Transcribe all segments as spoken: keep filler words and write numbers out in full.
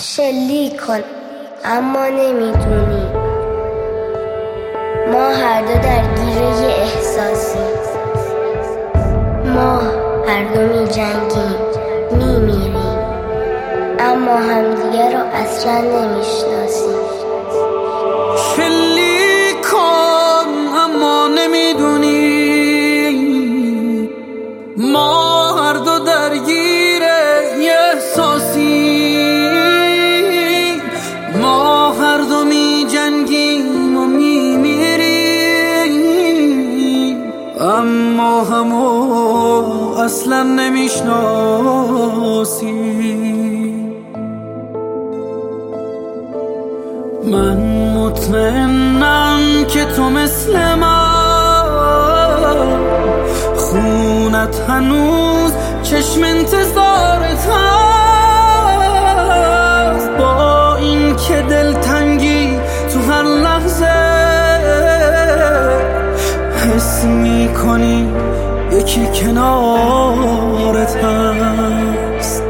شلیک کن اما نمیدونی ما هر دو درگیر یه احساسی، ما هر دو می جنگیم می میریم اما همدیگه رو اصلا نمیشناسیم. شلیک کن اما نمیدونی ما هر دو درگیر یه احساسی، ما هر دو می جنگیم و می میریم اما همو اصلا نمیشناسیم. من مطمئنم که تو مثل من خونت هنوز چشم انتظارت هست، با این که دلتنگی تو هر لحظه حس میکنی یکی کنارت هست.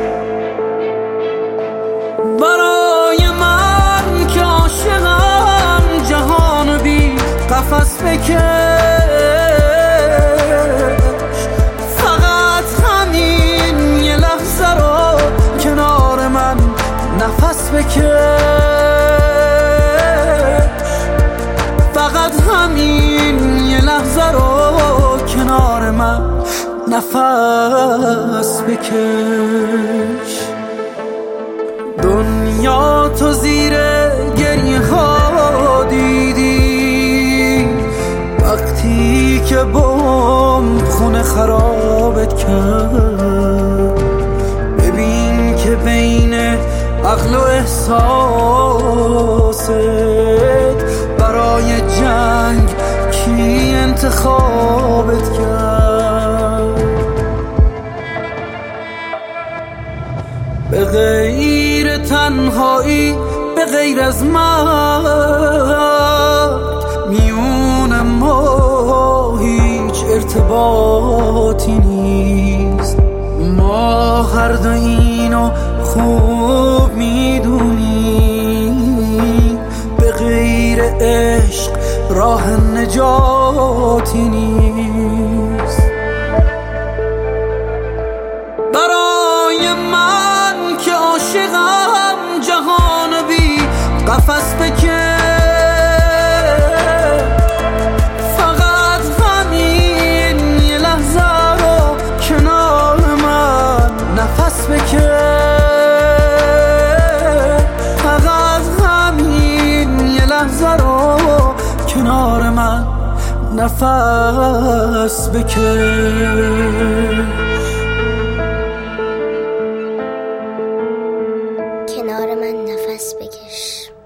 برای من که عاشقم جهان بی قفس بکش، فقط همین یه لحظه رو کنار من نفس بکش، فقط همین یه لحظه رو کنار من نفس بکش. دنیا تو زیر گریه ها دیدی وقتی که بمب خونه خرابت کرد، ببین که بین عقل و احساست برای جنگ کی انتخابت کرد. به غیر تنهایی، به غیر از من میون ما هیچ ارتباطی نیست. ما هر دو اینو خوب میدونیم، به غیر عشق راه نجاتی نیست. برای من که عاشقم جهان بی قفس بکش، فقط همین یه لحظه رو کنار من نفس بکش، فقط همین یه لحظه رو کنار من نفس بکش. کنار من نفس بکش.